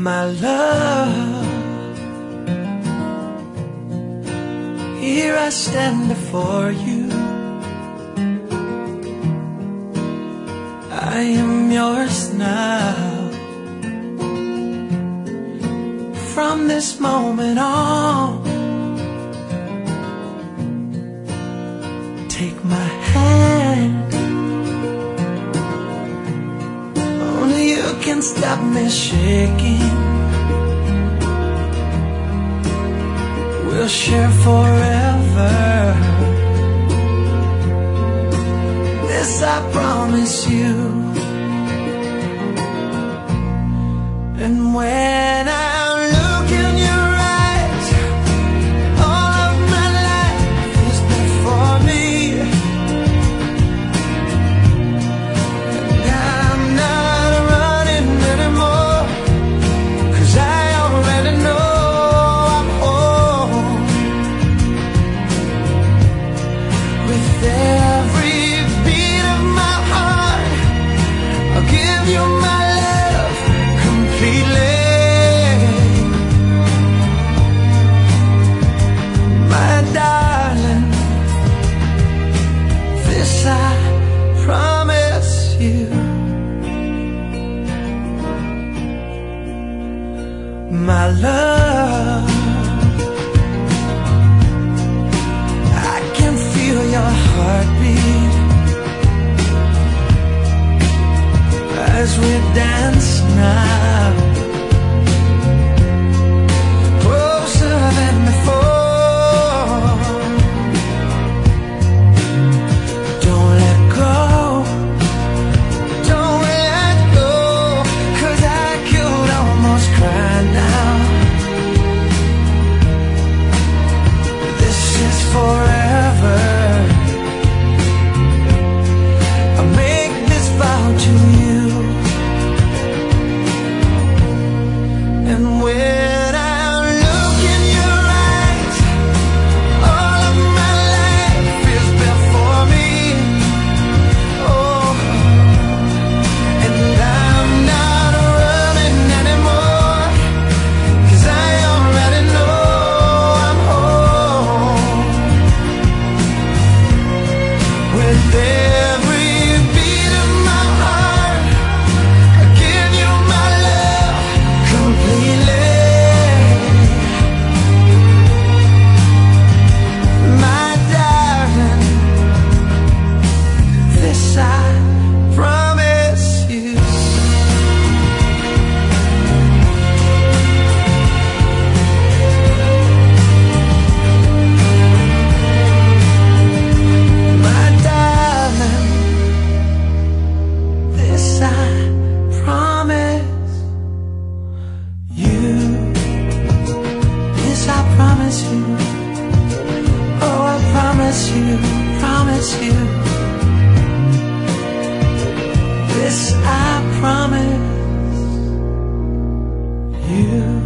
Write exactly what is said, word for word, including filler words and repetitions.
My love, here I stand before you. I am yours now. From this moment on, take my hand. Only you can stop me shaking. We'll share forever. This I promise you. And when I look in your eyes, all of my life is before me. And I'm not running anymore, 'cause I already know I'm home. With every beat of my heart, I'll give you my love completely. My darling, this I promise you. My love, I can feel your heartbeat as we dance now, closer than before. Don't let go, don't let go, 'cause I could almost cry now. This is forever. I make this vow to you. And when I look in your eyes, all of my life is before me. Oh, and I'm not running anymore, 'cause I already know I'm home. With every beat of my heart, I give you my love completely. My darling, this I promise you. My darling, this I promise you. This I promise you. Oh, I promise you, promise you. This I promise you.